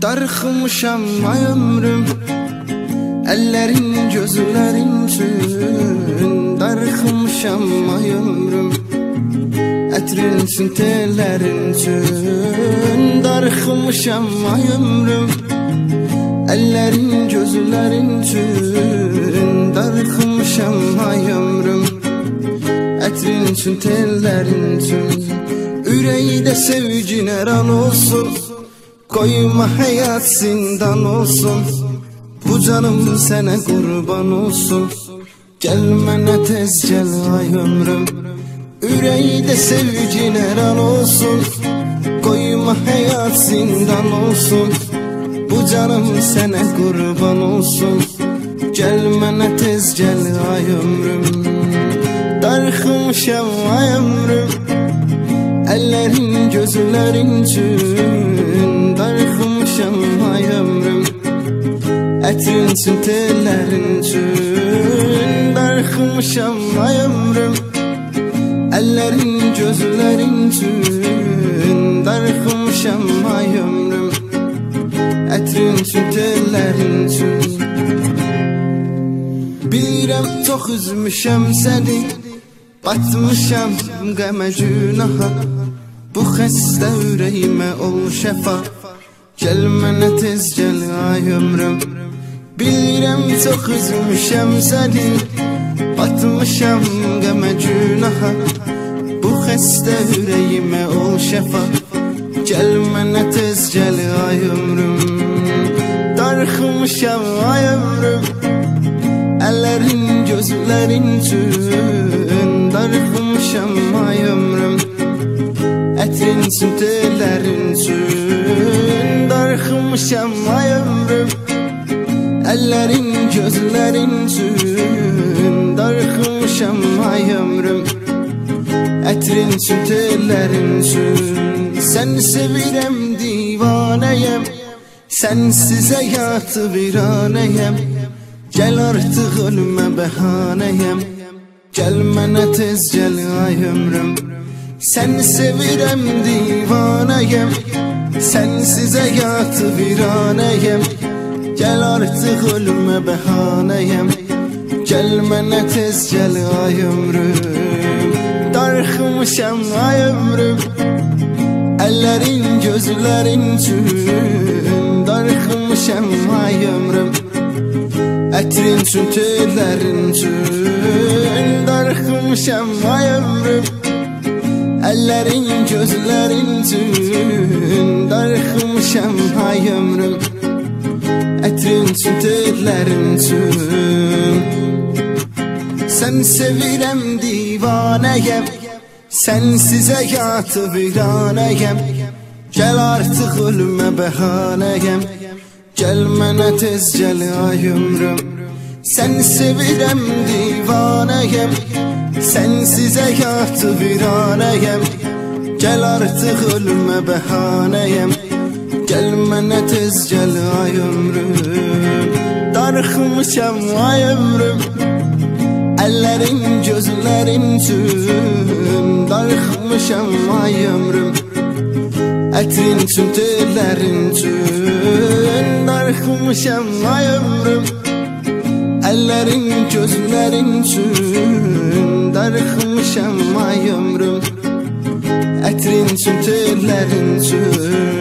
Darıxmışam ay ömrüm, ellerin gözlerin üçün. Darıxmışam ay ömrüm, ətrinsin tellerin üçün. Darıxmışam ay ömrüm, ellerin gözlerin üçün. Darıxmışam ay ömrüm, ətrinsin tellerin üçün. Ürəydə sevgin əran olsun, koyma hayat zindan olsun. Bu canım sana kurban olsun. Gelmene tez gel ay ömrüm, yüreğde sevgin eran olsun. Koyma hayat zindan olsun. Bu canım sana kurban olsun. Gelmene tez gel ay ömrüm. Darıxmışam ay ömrüm, ellerin gözlerin üçün. Darıxmışam ay ömrüm, ətrinsin tellerin üçün. Darıxmışam ay ömrüm, ellerin gözlerin üçün. Darıxmışam ay ömrüm, ətrinsin tellerin üçün. Bilirəm çox üzmüşəm səni, batmışam qəmə günaha. Bu xəstə ürəyimə ol şəfa. Gəlmənə tez gəl ay ömrüm. Bilirəm çox üzmüşəm səni, batmışam qəmə günaha. Bu xəstə ürəyimə ol şəfa. Gəlmənə tez gəl ay ömrüm. Darıxmışam ay ömrüm, ellerin gözlerin üçün. Darıxmışam ay ömrüm, ətrinsin tellerin üçün. Darıxmışam ay ömrüm, ellerin gözlerin üçün. Darıxmışam ay ömrüm, ətrinsin tellerin üçün. Sen sevirəm divanəyəm, sensiz həyatı viranəyəm. Gel artık ölüme bəhanəyəm. Gelmene tez gel ay ömrüm. Seni sevirəm divanəyəm, sensiz həyatı viranəyəm. Gel artık ölüme bəhanəyəm. Gelmene tez gel ay ömrüm. Darıxmışam ay ömrüm, ellerin gözlerin üçün. Darıxmışam ay ömrüm, ətrinsin tellerin üçün. Darıxmışam ay ömrüm, ellerin gözlerin üçün. Darıxmışam ay ömrüm, ətrinsin tellerin üçün. Sen sevirəm divanəyəm, sensiz həyatı viranəyəm. Gel artık ölüme bəhanəyəm. Gelmene tez gel ay ömrüm. Seni sevirəm divanəyəm, sensiz həyatı viranəyəm. Gel artık ölüme bəhanəyəm. Gelmene tez gel ay ömrüm. Darıxmışam ay ömrüm, ellerin gözlerin üçün. Darıxmışam ay ömrüm, ətrinsin tellerin üçün. Darıxmışam ay ömrüm, ellerin gözlerin üçün. Darıxmışam ay ömrüm, ətrinsin tellerin üçün.